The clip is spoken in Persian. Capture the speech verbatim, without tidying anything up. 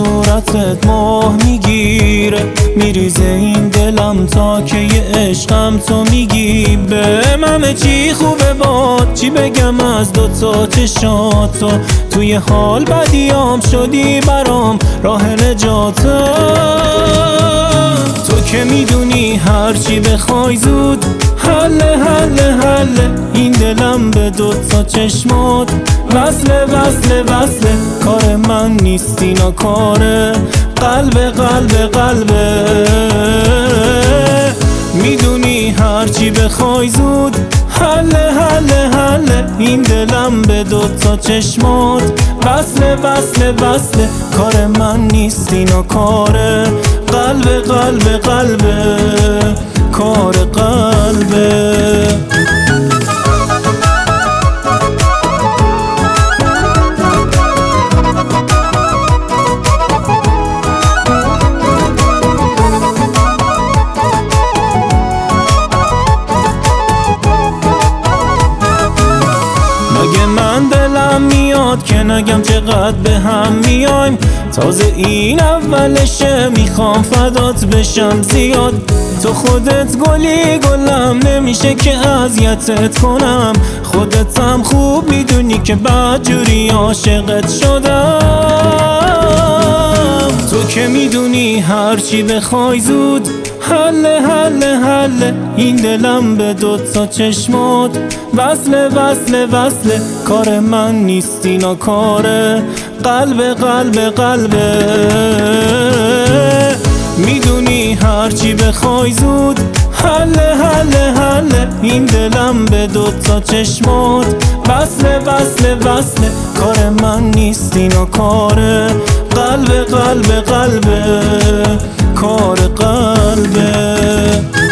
صورتت ماه میگیره، میریزه این دلم تا که یه عشقم تو میگی. بهم همه چی خوبه باد، چی بگم از دوتا چشاتو، توی حال بدیام شدی برام راه نجاتم. تو که میدونی هرچی بخوای زود حله حله حله، این دلم به دوتا چشمات وصله وصله وصله. کار من نیست اینا، کاره قلب قلب قلبه. میدونی هرچی بخوای زود حله حله حله، این دلم به دوتا چشمات وصله وصله وصله. کار من نیست اینا، کاره قلب قلب قلبه، کار قلبه. مگه من دلم میاد که نگم چقدر به هم میایم؟ تازه این اولشه، میخوام فدات بشم زیاد. تو خودت گلی گلم، نمیشه که اذیتت کنم. خودت هم خوب میدونی که بدجوری عاشقت شدم. تو که میدونی هرچی بخوای زود حله حله حله، این دلم به دوتا چشمات وصله وصله وصله. کار من نیست اینا، کاره قلب قلب قلبه. میدونی هرچی بخوای زود حله حله حله، این دلم به دوتا چشمات وصله وصله وصله. کار من نیست اینا، کاره قلب قلب قلبه، کار قلبه.